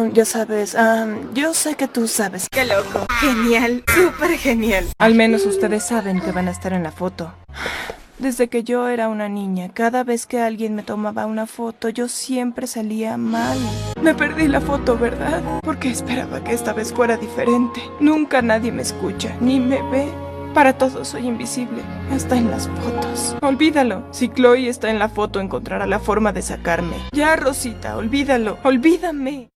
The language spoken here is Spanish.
ya sabes, yo sé que tú sabes. ¡Qué loco! Genial, súper genial. Al menos ustedes saben que van a estar en la foto. Desde que yo era una niña, cada vez que alguien me tomaba una foto, yo siempre salía mal. Me perdí la foto, ¿verdad? Porque esperaba que esta vez fuera diferente. Nunca nadie me escucha, ni me ve. Para todos soy invisible, hasta en las fotos. Olvídalo. Si Chloe está en la foto, encontrará la forma de sacarme. Ya, Rosita, olvídalo. Olvídame.